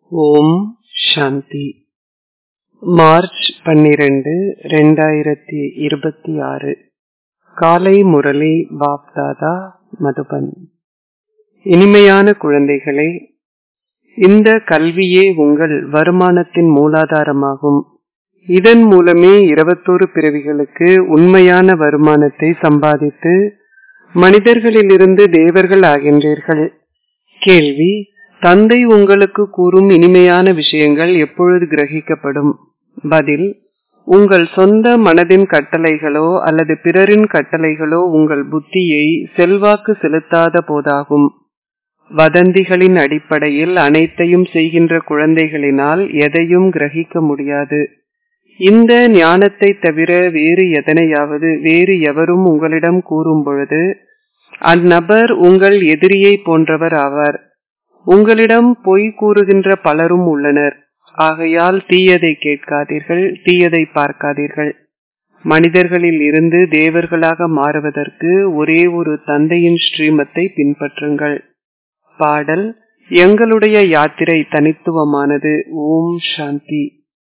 ஓம் சாந்தி. March 12, 2026. காலை முரளி பாப்தாதா மதுபன். இனிமையான குழந்தைகளே, இந்த கல்வியே உங்கள் வருமானத்தின் மூலாதாரமாகும். இதன் மூலமே 21 பிறவிகளுக்கு உண்மையான வருமானத்தை சம்பாதித்து மனிதர்களிலிருந்து தேவர்கள் ஆகின்றீர்கள். கேள்வி: தந்தை உங்களுக்கு கூறும் இனிமையான விஷயங்கள் எப்பொழுது கிரகிக்கப்படும்? பதில்: உங்கள் சொந்த மனதின் கட்டளைகளோ அல்லது பிறரின் கட்டளைகளோ உங்கள் புத்தியை செல்வாக்கு செலுத்தாத போதாகும். வதந்திகளின் அடிப்படையில் அனைத்தையும் செய்கின்ற குழந்தைகளினால் எதையும் கிரகிக்க முடியாது. இந்த ஞானத்தை தவிர வேறு எதனையாவது வேறு எவரும் உங்களிடம் கூறும் பொழுது அந்நபர் உங்கள் எதிரியை போன்றவர் ஆவார். உங்களிடம் பொய் கூறுகின்ற பலரும் உள்ளனர். ஆகையால் தீயதை கேட்காதீர்கள், தீயதை பார்க்காதீர்கள். மனிதர்களில் இருந்து தேவர்களாக மாறுவதற்கு ஒரே ஒரு தந்தையின் ஸ்ரீமத்தை பின்பற்றுங்கள். பாடல்: எங்களுடைய யாத்திரை தனித்துவமானது. ஓம் சாந்தி.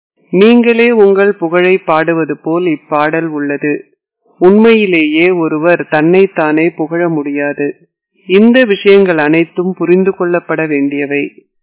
நீங்களே உங்கள் புகழை பாடுவது போல் இப்பாடல் உள்ளது. உண்மையிலேயே ஒருவர் தன்னைத்தானே புகழ முடியாது. இந்த விஷயங்கள் அனைத்தும் புரிந்து கொள்ளப்பட வேண்டியவை.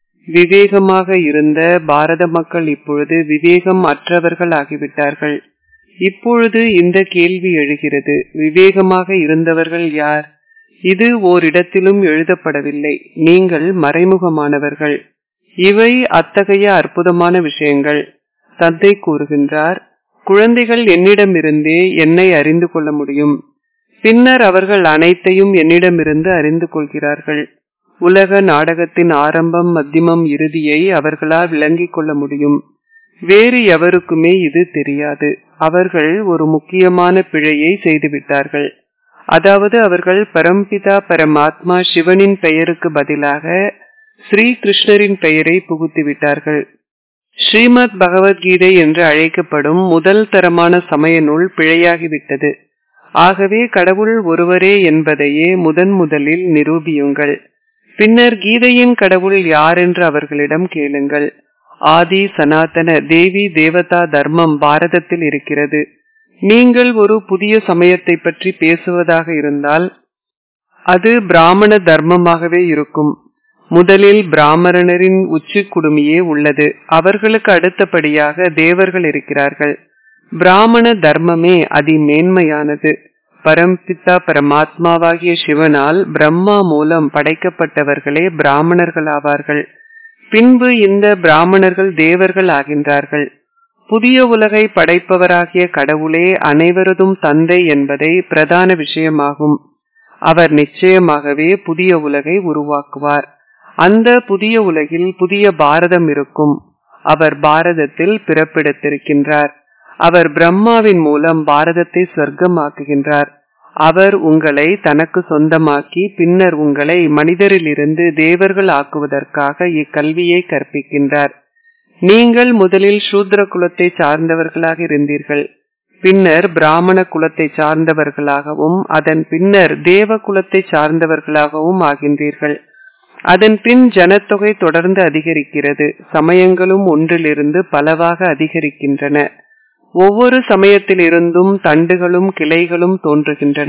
விவேகமாக இருந்த பாரத மக்கள் இப்பொழுது விவேகம் அற்றவர்கள் ஆகிவிட்டார்கள். இப்பொழுது இந்த கேள்வி எழுகிறது: விவேகமாக இருந்தவர்கள் யார்? இது ஓரிடத்திலும் எழுதப்படவில்லை. நீங்கள் மறைமுகமானவர்கள். இவை அத்தகைய அற்புதமான விஷயங்கள். தந்தை கூறுகின்றார்: குழந்தைகள் என்னிடமிருந்தே என்னை அறிந்து கொள்ள முடியும். பின்னர் அவர்கள் அனைத்தையும் என்னிடமிருந்து அறிந்து கொள்கிறார்கள். உலக நாடகத்தின் ஆரம்பம், மத்தியமம், இறுதியை அவர்களால் விளங்கிக் கொள்ள முடியும். வேறு எவருக்குமே இது தெரியாது. அவர்கள் ஒரு முக்கியமான பிழையை செய்துவிட்டார்கள். அதாவது அவர்கள் பரம்பிதா பரமாத்மா சிவனின் பெயருக்கு பதிலாக ஸ்ரீ கிருஷ்ணரின் பெயரை புகுத்திவிட்டார்கள். ஸ்ரீமத் பகவத்கீதை என்று அழைக்கப்படும் முதல் தரமான சமய நூல் பிழையாகிவிட்டது. ஆகவே கடவுள் ஒருவரே என்பதையே முதலில் நிரூபியுங்கள். பின்னர் கீதையின் கடவுள் யார் என்று அவர்களிடம் கேளுங்கள். ஆதி சனாதன தேவி தேவதா தர்மம் பாரதத்தில் இருக்கிறது. நீங்கள் ஒரு புதிய சமயத்தை பற்றி பேசுவதாக இருந்தால் அது பிராமண தர்மமாகவே இருக்கும். முதலில் பிராமணரின் உச்சி குடுமியே உள்ளது. அவர்களுக்கு அடுத்தபடியாக தேவர்கள் இருக்கிறார்கள். பிராமண தர்மமே அதிமேன்மையானது. பரம்பிதா பரமாத்மாவாகிய சிவனால் பிரம்மா மூலம் படைக்கப்பட்டவர்களே பிராமணர்கள் ஆவார்கள். பின்பு இந்த பிராமணர்கள் தேவர்கள் ஆகின்றார்கள். புதிய உலகை படைப்பவராகிய கடவுளே அனைவரதும் தந்தை என்பதை பிரதான விஷயமாகும். அவர் நிச்சயமாகவே புதிய உலகை உருவாக்குவார். அந்த புதிய உலகில் புதிய பாரதம் இருக்கும். அவர் பாரதத்தில் பிறப்பெடுத்திருக்கின்றார். அவர் பிரம்மாவின் மூலம் பாரதத்தை சொர்க்கமாக்குகின்றார். அவர் உங்களை தனக்கு சொந்தமாக்கி பின்னர் உங்களை மனிதரிலிருந்து தேவர்கள் ஆக்குவதற்காக இக்கல்வியை கற்பிக்கின்றார். நீங்கள் முதலில் சூத்ர குலத்தை சார்ந்தவர்களாக இருந்தீர்கள். பின்னர் பிராமண குலத்தை சார்ந்தவர்களாகவும் அதன் பின்னர் தேவ குலத்தை சார்ந்தவர்களாகவும் ஆகின்றீர்கள். அதன் பின் ஜனத்தொகை தொடர்ந்து அதிகரிக்கிறது. சமயங்களும் ஒன்றிலிருந்து பலவாக அதிகரிக்கின்றன. ஒவ்வொரு சமயத்திலிருந்தும் தண்டுகளும் கிளைகளும் தோன்றுகின்றன.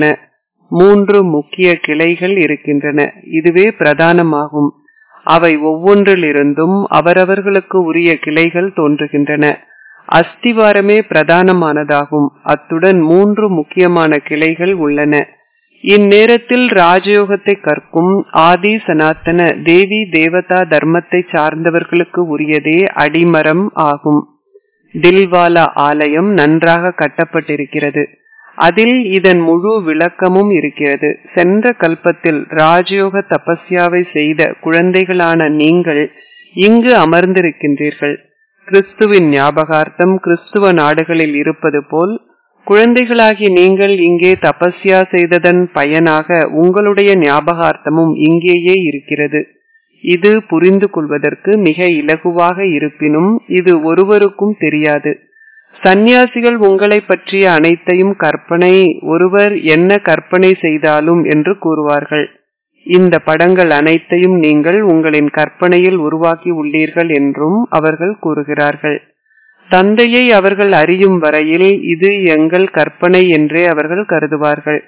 3 முக்கிய கிளைகள் இருக்கின்றன. இதுவே பிரதானமாகும். அவை ஒவ்வொன்றிலிருந்தும் அவரவர்களுக்கு உரிய கிளைகள் தோன்றுகின்றன. அஸ்திவாரமே பிரதானமானதாகும். அத்துடன் 3 முக்கியமான கிளைகள் உள்ளன. இந்நேரத்தில் ராஜயோகத்தை கற்கும் ஆதி சனாதன தேவி தேவதா தர்மத்தை சார்ந்தவர்களுக்கு உரியதே அடிமரம் ஆகும். தில்வாலா ஆலயம் நன்றாக கட்டப்பட்டிருக்கிறது. அதில் இதன் முழு விளக்கமும் இருக்கிறது. சென்ற கல்பத்தில் ராஜயோக தபஸ்யாவை செய்த குழந்தைகளான நீங்கள் இங்கு அமர்ந்திருக்கின்றீர்கள். கிறிஸ்துவின் ஞாபகார்த்தம் கிறிஸ்துவ நாடுகளில் இருப்பது போல் குழந்தைகளாகி நீங்கள் இங்கே தபஸ்யா செய்ததன் பயனாக உங்களுடைய ஞாபகார்த்தமும் இங்கேயே இருக்கிறது. இது புரிந்து கொள்வதற்கு மிக இலகுவாக இருப்பினும் இது ஒருவருக்கும் தெரியாது. சந்நியாசிகள் உங்களை பற்றிய அனைத்தையும் கற்பனை, ஒருவர் என்ன கற்பனை செய்தாலும் என்று கூறுவார்கள். இந்த படங்கள் அனைத்தையும் நீங்கள் உங்களின் கற்பனையில் உருவாக்கி உள்ளீர்கள் என்றும் அவர்கள் கூறுகிறார்கள். தந்தையை அவர்கள் அறியும் வரையில் இது எங்கள் கற்பனை என்றே அவர்கள் கருதுவார்கள்.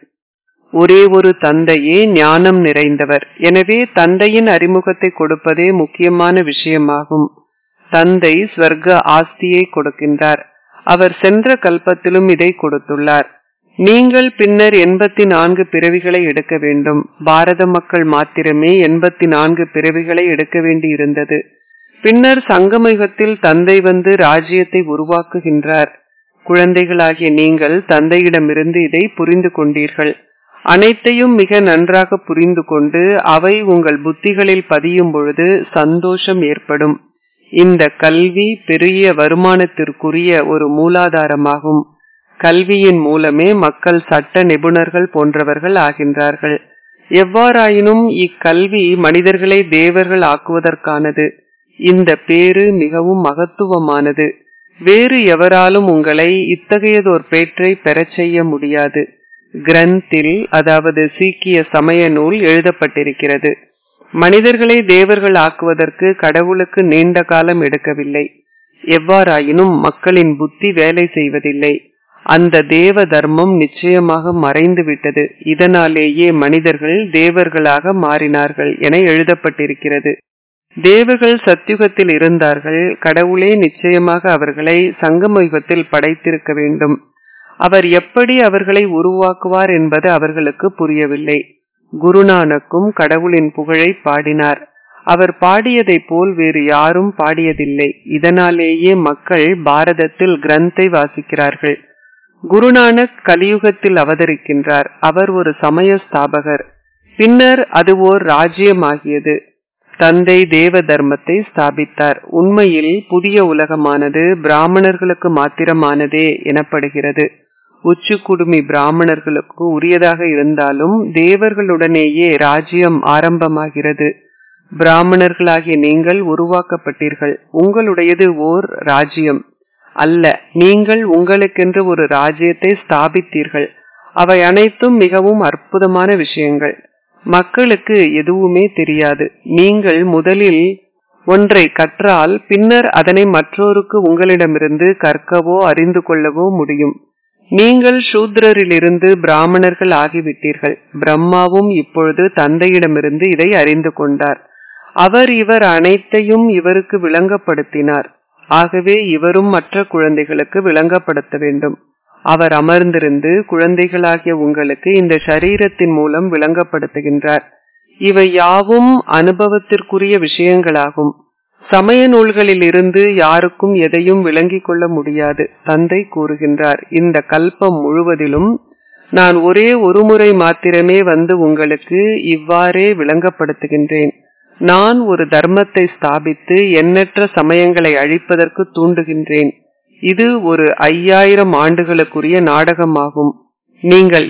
ஒரே ஒரு தந்தையே ஞானம் நிறைந்தவர். எனவே தந்தையின் அறிமுகத்தை கொடுப்பதே முக்கியமான விஷயமாகும். தந்தை ஸ்வர்க்க ஆஸ்தியை கொடுக்கின்றார். அவர் சென்ற கல்பத்திலும் இதை கொடுத்துள்ளார். நீங்கள் பின்னர் 84 பிறவிகளை எடுக்க வேண்டும். பாரத மக்கள் மாத்திரமே 84 பிறவிகளை எடுக்க வேண்டி இருந்தது. பின்னர் சங்கமயுகத்தில் தந்தை வந்து ராஜ்யத்தை உருவாக்குகின்றார். குழந்தைகளாகிய நீங்கள் தந்தையிடமிருந்து இதை புரிந்து கொண்டீர்கள். அனைத்தையும் மிக நன்றாக புரிந்து கொண்டு அவை உங்கள் புத்திகளில் பதியும் பொழுது சந்தோஷம் ஏற்படும். இந்த கல்வி பெரிய வருமானத்திற்குரிய ஒரு மூலாதாரமாகும். கல்வியின் மூலமே மக்கள் சட்ட நிபுணர்கள் போன்றவர்கள் ஆகின்றார்கள். எவ்வாறாயினும் இக்கல்வி மனிதர்களை தேவர்கள் ஆக்குவதற்கானது. இந்த பேரு மிகவும் மகத்துவமானது. வேறு எவராலும் உங்களை இத்தகையதோர் பேற்றை பெறச் செய்ய முடியாது. கிரந்தில், அதாவது சீக்கிய சமய நூல் எழுதப்பட்டிருக்கிறது. மனிதர்களை தேவர்கள் ஆக்குவதற்கு கடவுளுக்கு நீண்ட காலம் எடுக்கவில்லை. எவ்வாறாயினும் மக்களின் புத்தி வேலை செய்வதில்லை. அந்த தேவ தர்மம் நிச்சயமாக மறைந்து விட்டது. இதனாலேயே மனிதர்கள் தேவர்களாக மாறினார்கள் என எழுதப்பட்டிருக்கிறது. தேவர்கள் சத்யுகத்தில் இருந்தார்கள். கடவுளே நிச்சயமாக அவர்களை சங்கமயுகத்தில் படைத்திருக்க வேண்டும். அவர் எப்படி அவர்களை உருவாக்குவார் என்பது அவர்களுக்கு புரியவில்லை. குருநானக்கும் கடவுளின் புகழை பாடினார். அவர் பாடியதை போல் வேறு யாரும் பாடியதில்லை. இதனாலேயே மக்கள் பாரதத்தில் கிரந்தை வாசிக்கிறார்கள். குருநானக் கலியுகத்தில் அவதரிக்கின்றார். அவர் ஒரு சமய ஸ்தாபகர். பின்னர் அது ஓர் ராஜ்யமாகியது. தந்தை தேவ தர்மத்தை ஸ்தாபித்தார். உண்மையில் புதிய உலகமானது பிராமணர்களுக்கு மாத்திரமானதே எனப்படுகிறது. உச்சு குடுமி பிராமணர்களுக்கு உரியதாக இருந்தாலும் தேவர்களுடனேயே ராஜ்யம் ஆரம்பமாகிறது. பிராமணர்களாகிய நீங்கள் உருவாக்கப்பட்டீர்கள். உங்களுடையது ஓர் ராஜ்யம் அல்ல. நீங்கள் உங்களுக்கென்று ஒரு ராஜ்யத்தை ஸ்தாபித்தீர்கள். அவை அனைத்தும் மிகவும் அற்புதமான விஷயங்கள். மக்களுக்கு எதுவுமே தெரியாது. நீங்கள் முதலில் ஒன்றை கற்றால் பின்னர் அதனை மற்றோருக்கு உங்களிடமிருந்து கற்கவோ அறிந்து கொள்ளவோ முடியும். நீங்கள் சூத்ரரிலிருந்து பிராமணர்கள் ஆகிவிட்டீர்கள். பிரம்மாவும் இப்பொழுது தந்தையிடமிருந்து இதை அறிந்து கொண்டார். அவர் இவர் அனைத்தையும் இவருக்கு விளங்கப்படுத்தினார். ஆகவே இவரும் மற்ற குழந்தைகளுக்கு விளங்கப்படுத்த வேண்டும். அவர் அமர்ந்திருந்து குழந்தைகளாகிய உங்களுக்கு இந்த சரீரத்தின் மூலம் விளங்கப்படுத்துகின்றார். இவை யாவும் அனுபவத்திற்குரிய விஷயங்களாகும். சமய நூல்களில் இருந்து யாருக்கும் எதையும் விளங்கிக் கொள்ள முடியாது. தந்தை கூறுகின்றார், இந்த கல்பம் முழுவதிலும் நான் ஒரே ஒரு முறை மாத்திரமே வந்து உங்களுக்கு இவ்வாறே விளங்கப்படுத்துகின்றேன். நான் ஒரு தர்மத்தை ஸ்தாபித்து எண்ணற்ற சமயங்களை அழிப்பதற்கு தூண்டுகின்றேன். இது ஒரு 5000 ஆண்டுகளுக்குரிய நாடகமாகும். நீங்கள்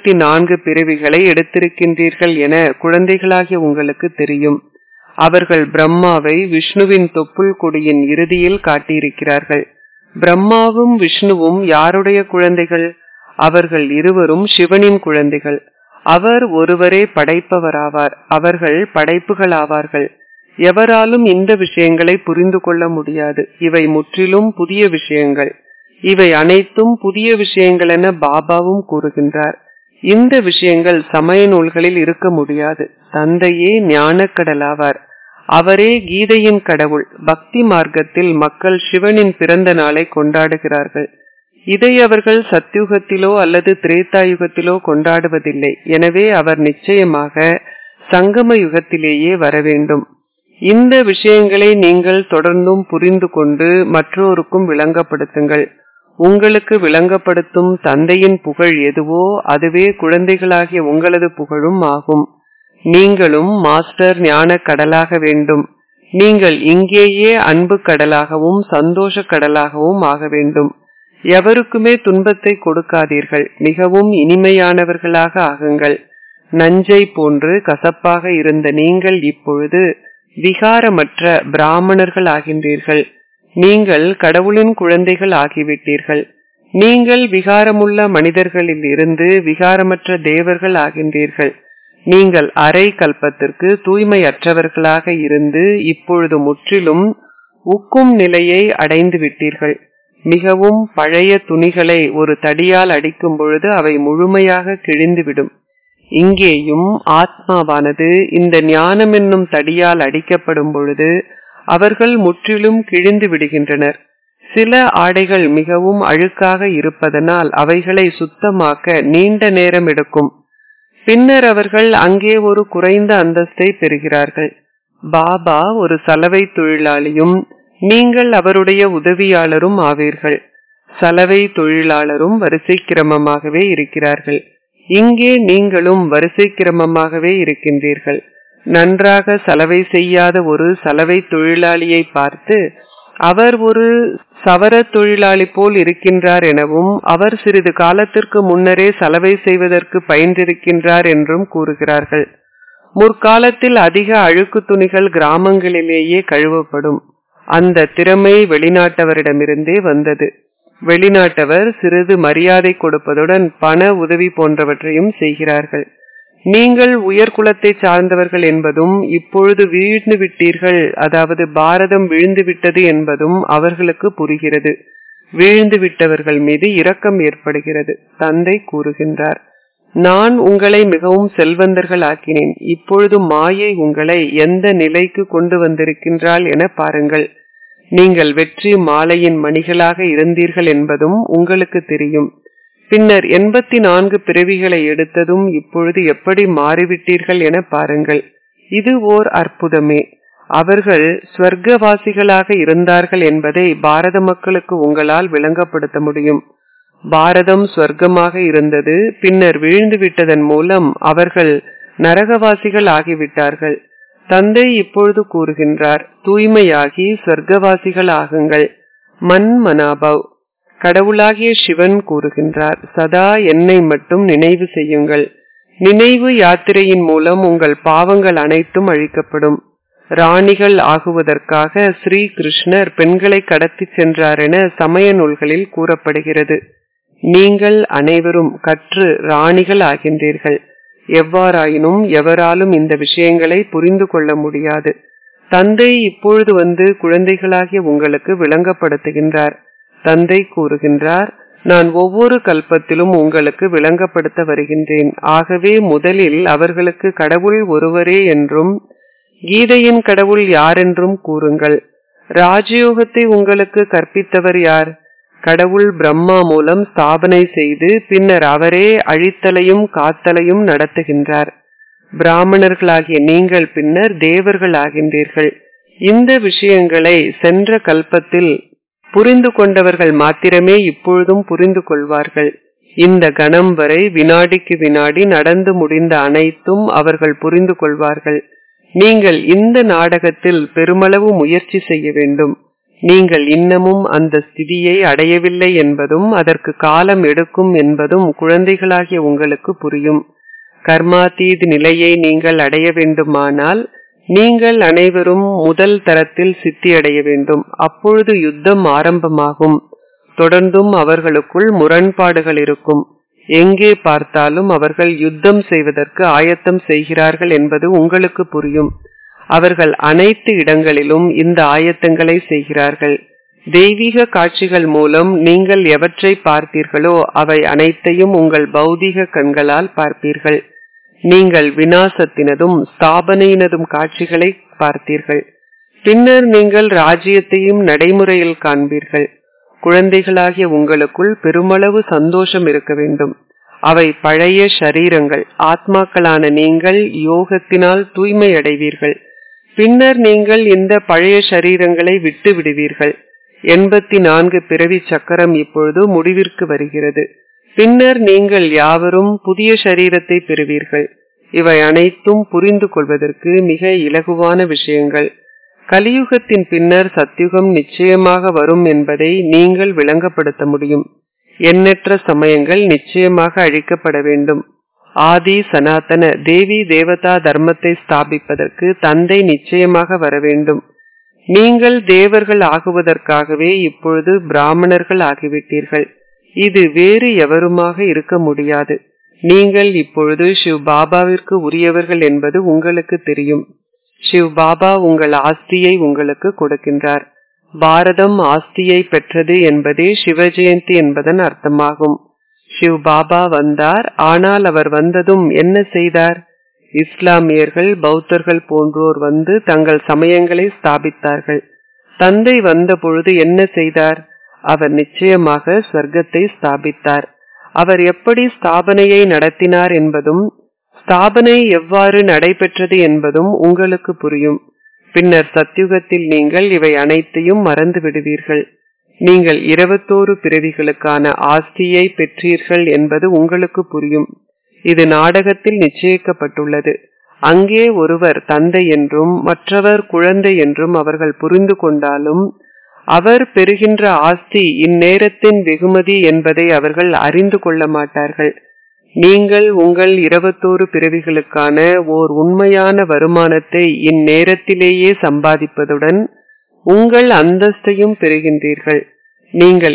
84 பிறவிகளை எடுத்திருக்கின்றீர்கள் என குழந்தைகளாகிய உங்களுக்கு தெரியும். அவர்கள் பிரம்மாவை விஷ்ணுவின் தொப்புள் கொடியின் இறுதியில் காட்டியிருக்கிறார்கள். பிரம்மாவும் விஷ்ணுவும் யாருடைய குழந்தைகள்? அவர்கள் இருவரும் சிவனின் குழந்தைகள். அவர் ஒருவரே படைப்பவராவார். அவர்கள் படைப்புகளாவார்கள். எவராலும் இந்த விஷயங்களை புரிந்து கொள்ள முடியாது. இவை முற்றிலும் புதிய விஷயங்கள். இவை அனைத்தும் புதிய விஷயங்கள் என பாபாவும் கூறுகின்றார். இந்த விஷயங்கள் சமய நூல்களில் இருக்க முடியாது. தந்தையே ஞானக்கடலாவார். அவரே கீதையின் கடவுள். பக்தி மார்க்கத்தில் மக்கள் சிவனின் பிறந்த நாளை கொண்டாடுகிறார்கள். இதை அவர்கள் சத்யுகத்திலோ அல்லது திரேதாயுகத்திலோ கொண்டாடுவதில்லை. எனவே அவர் நிச்சயமாக சங்கம யுகத்திலேயே வர வேண்டும். இந்த விஷயங்களை நீங்கள் தொடர்ந்தும் புரிந்து கொண்டு மற்றோருக்கும் விளங்கப்படுத்துங்கள். உங்களுக்கு விளங்கப்படுத்தும் தந்தையின் புகழ் எதுவோ அதுவே குழந்தைகளாகிய உங்களது புகழும் ஆகும். நீங்களும் மாஸ்டர் ஞான கடலாக வேண்டும். நீங்கள் இங்கேயே அன்பு கடலாகவும் சந்தோஷ கடலாகவும் ஆக வேண்டும். எவருக்குமே துன்பத்தை கொடுக்காதீர்கள். மிகவும் இனிமையானவர்களாக ஆகுங்கள். நஞ்சை போன்று கசப்பாக இருந்த நீங்கள் இப்பொழுது விகாரமற்ற பிராமணர்கள் ஆகின்றீர்கள். நீங்கள் கடவுளின் குழந்தைகள் ஆகிவிட்டீர்கள். நீங்கள் விகாரமுள்ள மனிதர்களில் இருந்து விகாரமற்ற தேவர்கள் ஆகின்றீர்கள். நீங்கள் அரை கல்பத்திற்கு தூய்மையற்றவர்களாக இருந்து இப்பொழுது முற்றிலும் உக்கும் நிலையை அடைந்து விட்டீர்கள். மிகவும் பழைய துணிகளை ஒரு தடியால் அடிக்கும் பொழுது அவை முழுமையாக கிழிந்துவிடும். இங்கேயும் ஆத்மாவானது இந்த ஞானம் என்னும் தடியால் அடிக்கப்படும் பொழுது அவர்கள் முற்றிலும் கிழிந்து விடுகின்றனர். சில ஆடைகள் மிகவும் அழுக்காக இருப்பதனால் அவைகளை சுத்தமாக்க நீண்ட நேரம் எடுக்கும். பின்னர் அவர்கள் அங்கே ஒரு குறைந்த அந்தஸ்தை பெறுகிறார்கள். பாபா ஒரு சலவை தொழிலாளியும் நீங்கள் அவருடைய உதவியாளரும் ஆவீர்கள். சலவை தொழிலாளரும் வரிசை கிரமமாகவே இருக்கிறார்கள். இங்கே நீங்களும் வரிசை கிரமமாகவே இருக்கின்றீர்கள். நன்றாக சலவை செய்யாத ஒரு சலவை தொழிலாளியை பார்த்து அவர் ஒரு சவர தொழிலாளி போல் இருக்கின்றார் எனவும் அவர் சிறிது காலத்திற்கு முன்னரே சலவை செய்வதற்கு பயின்றிருக்கின்றார் என்றும் கூறுகிறார்கள். முற்காலத்தில் அதிக அழுக்கு துணிகள் கிராமங்களிலேயே கழுவப்படும். அந்த திறமை வெளிநாட்டவரிடமிருந்தே வந்தது. வெளிநாட்டவர் சிறிது மரியாதை கொடுப்பதுடன் பண உதவி போன்றவற்றையும் செய்கிறார்கள். நீங்கள் உயர்குலத்தை சார்ந்தவர்கள் என்பதும் இப்பொழுது வீழ்ந்து விட்டீர்கள், அதாவது பாரதம் வீழ்ந்து விட்டது என்பதும் அவர்களுக்கு புரிகிறது. வீழ்ந்து விட்டவர்கள் மீது இரக்கம் ஏற்படுகிறது. தந்தை கூறுகின்றார், நான் உங்களை மிகவும் செல்வந்தர்கள் ஆக்கினேன். இப்பொழுது மாயை உங்களை எந்த நிலைக்கு கொண்டு வந்திருக்கின்றாள் என பாருங்கள். நீங்கள் வெற்றி மாலையின் மணிகளாக இருந்தீர்கள் என்பதும் உங்களுக்கு தெரியும். பின்னர் 84 பிறவிகளை எடுத்ததும் இப்பொழுது எப்படி மாறிவிட்டீர்கள் என பாருங்கள். இது ஓர் அற்புதமே. அவர்கள் ஸ்வர்க்கவாசிகளாக இருந்தார்கள் என்பதை பாரத மக்களுக்கு உங்களால் விளங்கப்படுத்த முடியும். பாரதம் ஸ்வர்க்கமாக இருந்தது, பின்னர் வீழ்ந்து விட்டதன் மூலம் அவர்கள் நரகவாசிகள் ஆகிவிட்டார்கள். தந்தை இப்பொழுது கூறுகின்றார், தூய்மையாகி ஸ்வர்க்கவாசிகள் ஆகுங்கள். மன் மனாபவ். கடவுளாகிய சிவன் கூறுகின்றார், சதா என்னை மட்டும் நினைவு செய்யுங்கள். நினைவு யாத்திரையின் மூலம் உங்கள் பாவங்கள் அனைத்தும் அழிக்கப்படும். ராணிகள் ஆகுவதற்காக ஸ்ரீ கிருஷ்ணர் பெண்களை கடத்தி சென்றார் என சமய நூல்களில் கூறப்படுகிறது. நீங்கள் அனைவரும் கற்று ராணிகள் ஆகின்றீர்கள். எவ்வாறாயினும் எவராலும் இந்த விஷயங்களை புரிந்து கொள்ள முடியாது. தந்தை இப்பொழுது வந்து குழந்தைகளாகிய உங்களுக்கு விளங்கப்படுத்துகின்றார். தந்தை கூறுகின்றார், நான் ஒவ்வொரு கல்பத்திலும் உங்களுக்கு விளங்கப்படுத்த வருகின்றேன். ஆகவே முதலில் அவர்களுக்கு கடவுள் ஒருவரே என்றும் கீதையின் கடவுள் யாரென்றும் கூறுங்கள். ராஜயோகத்தை உங்களுக்கு கற்பித்தவர் யார்? கடவுள் பிரம்மா மூலம் ஸ்தாபனை செய்து பின்னர் அவரே அழித்தலையும் காத்தலையும் நடத்துகின்றார். பிராமணர்களாகிய நீங்கள் பின்னர் தேவர்கள் ஆகின்றீர்கள். இந்த விஷயங்களை சென்ற கல்பத்தில் புரிந்து கொண்டவர்கள் மாத்திரமே இப்பொழுதும் புரிந்து கொள்வார்கள். இந்த கணம் வரை வினாடிக்கு வினாடி நடந்து முடிந்த அனைத்தும் அவர்கள் புரிந்து கொள்வார்கள். நீங்கள் இந்த நாடகத்தில் பெருமளவு முயற்சி செய்ய வேண்டும். நீங்கள் இன்னமும் அந்த ஸ்திதியை அடையவில்லை என்பதும் அதற்கு காலம் எடுக்கும் என்பதும் குழந்தைகளாகிய உங்களுக்கு புரியும். கர்மாதீத் நிலையை நீங்கள் அடைய வேண்டுமானால் நீங்கள் அனைவரும் முதல் தரத்தில் சித்தி அடைய வேண்டும். அப்பொழுது யுத்தம் ஆரம்பமாகும். தொடர்ந்தும் அவர்களுக்குள் முரண்பாடுகள் இருக்கும். எங்கே பார்த்தாலும் அவர்கள் யுத்தம் செய்வதற்கு ஆயத்தம் செய்கிறார்கள் என்பது உங்களுக்கு புரியும். அவர்கள் அனைத்து இடங்களிலும் இந்த ஆயத்தங்களை செய்கிறார்கள். தெய்வீக காட்சிகள் மூலம் நீங்கள் எவற்றை பார்த்தீர்களோ அவை அனைத்தையும் உங்கள் பௌதீக கண்களால் பார்ப்பீர்கள். நீங்கள் விநாசத்தினதும் ஸ்தாபனையினதும் காட்சிகளை பார்த்தீர்கள். பின்னர் நீங்கள் ராஜ்யத்தையும் நடைமுறையில் காண்பீர்கள். குழந்தைகளாகிய உங்களுக்குள் பெருமளவு சந்தோஷம் இருக்க வேண்டும். அவை பழைய ஷரீரங்கள். ஆத்மாக்களான நீங்கள் யோகத்தினால் தூய்மை அடைவீர்கள். பின்னர் நீங்கள் இந்த பழைய ஷரீரங்களை விட்டு விடுவீர்கள். 84 பிறவி சக்கரம் இப்பொழுது முடிவிற்கு வருகிறது. பின்னர் நீங்கள் யாவரும் புதிய ஷரீரத்தை பெறுவீர்கள். இவை அனைத்தும் புரிந்து கொள்வதற்கு மிக இலகுவான விஷயங்கள். கலியுகத்தின் பின்னர் சத்யுகம் நிச்சயமாக வரும் என்பதை நீங்கள் விளங்கப்படுத்த முடியும். எண்ணற்ற சமயங்கள் நிச்சயமாக அழிக்கப்பட வேண்டும். ஆதி சனாதன தேவி தேவதா தர்மத்தை ஸ்தாபிப்பதற்கு தந்தை நிச்சயமாக வர வேண்டும். நீங்கள் தேவர்கள் ஆகுவதற்காகவே இப்பொழுது பிராமணர்கள் ஆகிவிட்டீர்கள். இது வேறு எவருமாக இருக்க முடியாது. நீங்கள் இப்பொழுது சிவ் பாபாவிற்கு உரியவர்கள் என்பது உங்களுக்கு தெரியும். சிவ் பாபா உங்கள் ஆஸ்தியை உங்களுக்கு கொடுக்கின்றார். பாரதம் ஆஸ்தியை பெற்றது என்பதே சிவஜெயந்தி என்பதன் அர்த்தமாகும். சிவ் பாபா வந்தார். ஆனால் அவர் வந்ததும் என்ன செய்தார்? இஸ்லாமியர்கள், பௌத்தர்கள் போன்றோர் வந்து தங்கள் சமயங்களை ஸ்தாபித்தார்கள். தந்தை வந்த பொழுது என்ன செய்தார்? அவர் நிச்சயமாக ஸ்வர்க்கத்தை ஸ்தாபித்தார். அவர் எப்படி ஸ்தாபனையை நடத்தினார் என்பதும் ஸ்தாபனை எவ்வாறு நடைபெற்றது என்பதும் உங்களுக்கு புரியும். பின்னர் சத்யுகத்தில் நீங்கள் இவை அனைத்தையும் மறந்து விடுவீர்கள். நீங்கள் 21 பிறவிகளுக்கான ஆஸ்தியை பெற்றீர்கள் என்பது உங்களுக்கு புரியும். இது நாடகத்தில் நிச்சயிக்கப்பட்டுள்ளது. அங்கே ஒருவர் தந்தை என்றும் மற்றவர் குழந்தை என்றும் அவர்கள் புரிந்து கொண்டாலும் அவர் பெறுகின்ற ஆஸ்தி இந்நேரத்தின் வெகுமதி என்பதை அவர்கள் அறிந்து கொள்ள மாட்டார்கள். நீங்கள் உங்கள் 21 பிறவிகளுக்கான ஓர் உண்மையான வருமானத்தை இந்நேரத்திலேயே சம்பாதிப்பதுடன் உங்கள் அந்தஸ்தையும் பெறுகின்றீர்கள். நீங்கள்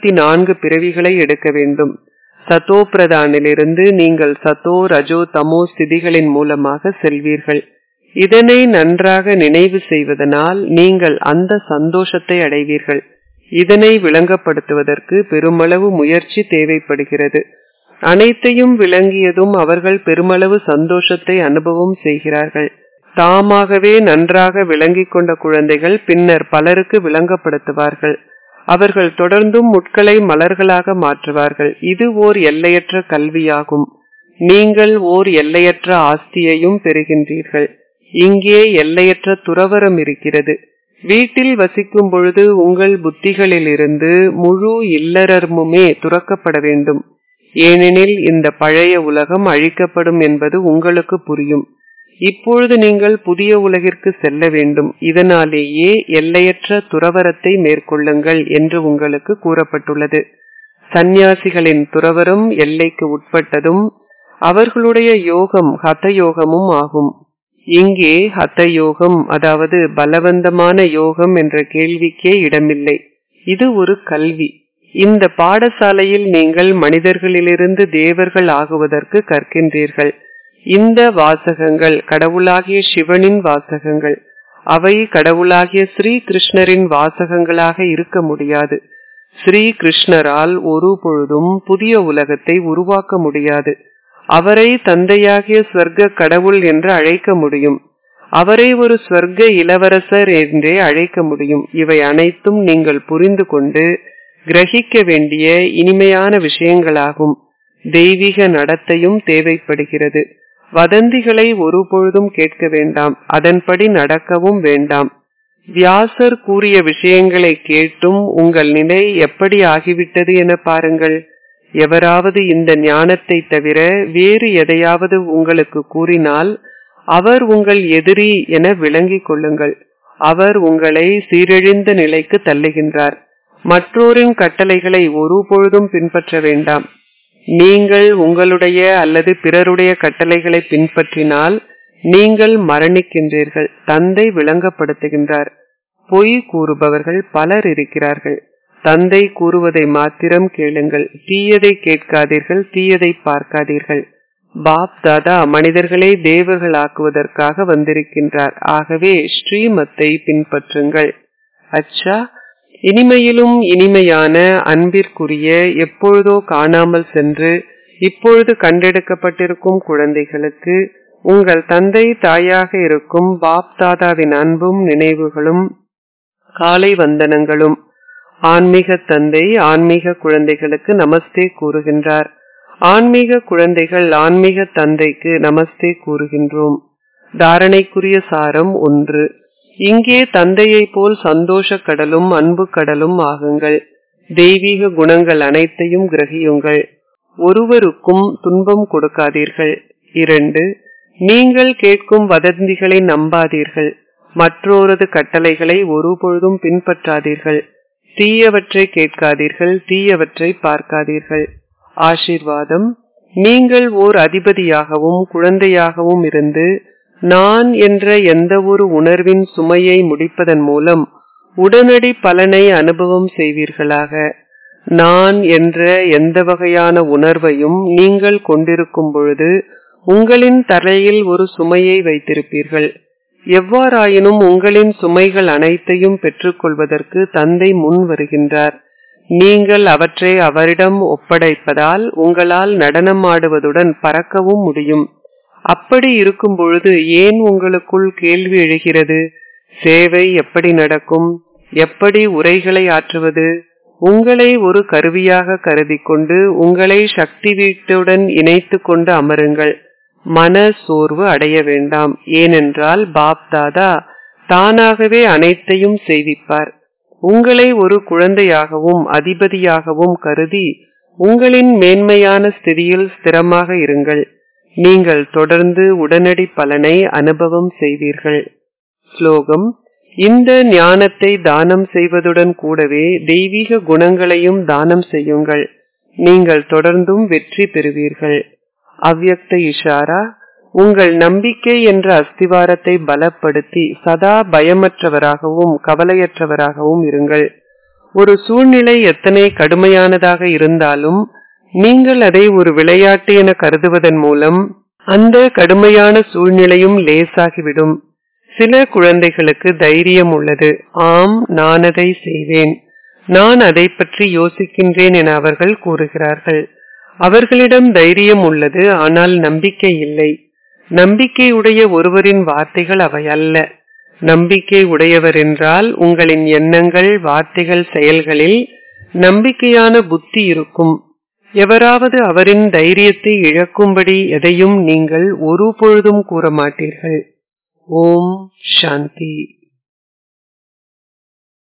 84 பிறவிகளை எடுக்க வேண்டும். சதோ பிரதானிலிருந்து நீங்கள் சதோ, ரஜோ, தமோ ஸ்திதிகளின் மூலமாக செல்வீர்கள். இதனை நன்றாக நினைவு செய்வதனால் நீங்கள் அந்த சந்தோஷத்தை அடைவீர்கள். இதனை விளங்கப்படுத்துவதற்கு பெருமளவு முயற்சி தேவைப்படுகிறது. அனைத்தையும் விளங்கியதும் அவர்கள் பெருமளவு சந்தோஷத்தை அனுபவம் செய்கிறார்கள். தாமாகவே நன்றாக விளங்கிக் கொண்ட குழந்தைகள் பின்னர் பலருக்கு விளங்கப்படுத்துவார்கள். அவர்கள் தொடர்ந்தும் முட்களை மலர்களாக மாற்றுவார்கள். இது ஓர் எல்லையற்ற கல்வியாகும். நீங்கள் ஓர் எல்லையற்ற ஆஸ்தியையும் பெறுகின்றீர்கள். இங்கே எல்லையற்ற துறவரம் இருக்கிறது. வீட்டில் வசிக்கும் பொழுது உங்கள் புத்திகளிலிருந்து முழு இல்லறமுமே துறக்கப்பட வேண்டும். ஏனெனில் இந்த பழைய உலகம் அழிக்கப்படும் என்பது உங்களுக்கு புரியும். இப்பொழுது நீங்கள் புதிய உலகிற்கு செல்ல வேண்டும். இதனாலேயே எல்லையற்ற துறவரத்தை மேற்கொள்ளுங்கள் என்று உங்களுக்கு கூறப்பட்டுள்ளது. சந்நியாசிகளின் துறவரம் எல்லைக்கு உட்பட்டதும் அவர்களுடைய யோகம் ஹதயோகமும் ஆகும். இங்கே ஹதயோகம், அதாவது பலவந்தமான யோகம் என்ற கேள்விக்கே இடமில்லை. இது ஒரு கல்வி. இந்த பாடசாலையில் நீங்கள் மனிதர்களிலிருந்து தேவர்கள் ஆகுவதற்கு கற்கின்றீர்கள். இந்த வாசகங்கள் கடவுளாகிய சிவனின் வாசகங்கள். அவை கடவுளாகிய ஸ்ரீ கிருஷ்ணரின் வாசகங்களாக இருக்க முடியாது. ஸ்ரீ கிருஷ்ணரால் ஒரு பொழுதும் புதிய உலகத்தை உருவாக்க முடியாது. அவரை தந்தையாகிய ஸ்வர்க்க கடவுள் என்று அழைக்க முடியும். அவரை ஒரு ஸ்வர்க்க இளவரசர் என்றே அழைக்க முடியும். இவை அனைத்தும் நீங்கள் புரிந்து கொண்டு கிரகிக்க வேண்டிய இனிமையான விஷயங்களாகும். தெய்வீக நடத்தையும் தேவைப்படுகிறது. வதந்திகளை ஒருபொழுதும் கேட்க வேண்டாம். அதன்படி நடக்கவும் வேண்டாம். வியாசர் கூறிய விஷயங்களை கேட்டும் உங்கள் நிலை எப்படி ஆகிவிட்டது என பாருங்கள். எவராவது இந்த ஞானத்தை தவிர வேறு எதையாவது உங்களுக்கு கூறினால் அவர் உங்கள் எதிரி என விளங்கிக் கொள்ளுங்கள். அவர் உங்களை சீரழிந்த நிலைக்கு தள்ளுகின்றார். மற்றோரின் கட்டளைகளை ஒருபொழுதும் பின்பற்ற வேண்டாம். நீங்கள் உங்களுடைய அல்லது பிறருடைய கட்டளைகளை பின்பற்றினால் நீங்கள் மரணிக்கின்றீர்கள். தந்தை விளங்கப்படுத்துகின்றார். பொய் கூறுபவர்கள் பலர் இருக்கிறார்கள். தந்தை கூறுவதை மாத்திரம் கேளுங்கள். தீயதை கேட்காதீர்கள், தீயதை பார்க்காதீர்கள். பாப் தாதா மனிதர்களை தேவர்களாக்குவதற்காக வந்திருக்கின்றார். ஆகவே ஸ்ரீமத்தை பின்பற்றுங்கள். அச்சா, இனிமையிலும் இனிமையான அன்பிற்குரிய எப்பொழுதோ காணாமல் சென்று இப்பொழுது கண்டெடுக்கப்பட்டிருக்கும் குழந்தைகளுக்கு உங்கள் தந்தை தாயாக இருக்கும் பாப் தாதாவின் அன்பும் நினைவுகளும் காலை வந்தனங்களும். ஆன்மீக தந்தை ஆன்மீக குழந்தைகளுக்கு நமஸ்தே கூறுகின்றார். ஆன்மீக குழந்தைகள் ஆன்மீக தந்தைக்கு நமஸ்தே கூறுகின்றோம். தாரணைக்குரிய சாரம் 1. இங்கே தந்தையை போல் சந்தோஷ கடலும் அன்பு கடலும் ஆகுங்கள். தெய்வீக குணங்கள் அனைத்தையும் கிரகியுங்கள். ஒருவருக்கும் துன்பம் கொடுக்காதீர்கள். 2. நீங்கள் கேட்கும் வதந்திகளை நம்பாதீர்கள். மற்றொரு கட்டளைகளை ஒருபொழுதும் பின்பற்றாதீர்கள். தீயவற்றை கேட்காதீர்கள், தீயவற்றை பார்க்காதீர்கள். ஆசீர்வாதம். நீங்கள் ஓர் அதிபதியாகவும் குழந்தையாகவும் இருந்து நான் என்ற எந்த ஒரு உணர்வின் சுமையை முடிப்பதன் மூலம் உடனடி பலனை அனுபவம் செய்வீர்களாக. நான் என்ற எந்த வகையான உணர்வையும் நீங்கள் கொண்டிருக்கும் பொழுது உங்களின் தலையில் ஒரு சுமையை வைத்திருப்பீர்கள். எவ்வாறாயினும் உங்களின் சுமைகள் அனைத்தையும் பெற்றுக்கொள்வதற்கு தந்தை முன் வருகின்றார். நீங்கள் அவற்றை அவரிடம் ஒப்படைப்பதால் உங்களால் நடனமாடுவதுடன் பறக்கவும் முடியும். அப்படி இருக்கும் பொழுது ஏன் உங்களுக்குள் கேள்வி எழுகிறது? சேவை எப்படி நடக்கும்? எப்படி உரைகளை ஆற்றுவது? உங்களை ஒரு கருவியாக கருதி கொண்டு உங்களை சக்தி வீட்டுடன் இணைத்து கொண்டு அமருங்கள். மன சோர்வு அடைய வேண்டாம். ஏனென்றால் பாப் தாதா தானாகவே அனைத்தையும் செய்விப்பார். உங்களை ஒரு குழந்தையாகவும் அதிபதியாகவும் கருதி உங்களின் மேன்மையான ஸ்திதியில் ஸ்திரமாக இருங்கள். நீங்கள் தொடர்ந்து உடனடி பலனை அனுபவம் செய்வீர்கள். ஸ்லோகம்: இந்த ஞானத்தை தானம் செய்வதுடன் கூடவே தெய்வீக குணங்களையும் தானம் செய்யுங்கள். நீங்கள் தொடர்ந்தும் வெற்றி பெறுவீர்கள். அவ்யக்த இஷாரா: உங்கள் நம்பிக்கை என்ற அஸ்திவாரத்தை பலப்படுத்தி சதா பயமற்றவராகவும் கவலையற்றவராகவும் இருங்கள். ஒரு சூழ்நிலை எத்தனை கடுமையானதாக இருந்தாலும் நீங்கள் அதை ஒரு விளையாட்டு என கருதுவதன் மூலம் அந்த கடுமையான சூழ்நிலையும் லேசாகிவிடும். சில குழந்தைகளுக்கு தைரியம் உள்ளது. ஆம், நான் அதை செய்வேன், நான் அதை பற்றி யோசிக்கின்றேன் என அவர்கள் கூறுகிறார்கள். அவர்களிடம் தைரியம் உள்ளது, ஆனால் நம்பிக்கை இல்லை. நம்பிக்கை உடைய ஒருவரின் வார்த்தைகள் அவை அல்ல. நம்பிக்கை உடையவர் என்றால் உங்களின் எண்ணங்கள், வார்த்தைகள், செயல்களில் நம்பிக்கையான புத்தி இருக்கும். எவராவது அவரின் தைரியத்தை இழக்கும்படி எதையும் நீங்கள் ஒரு பொழுதும் கூற மாட்டீர்கள். ஓம் சாந்தி.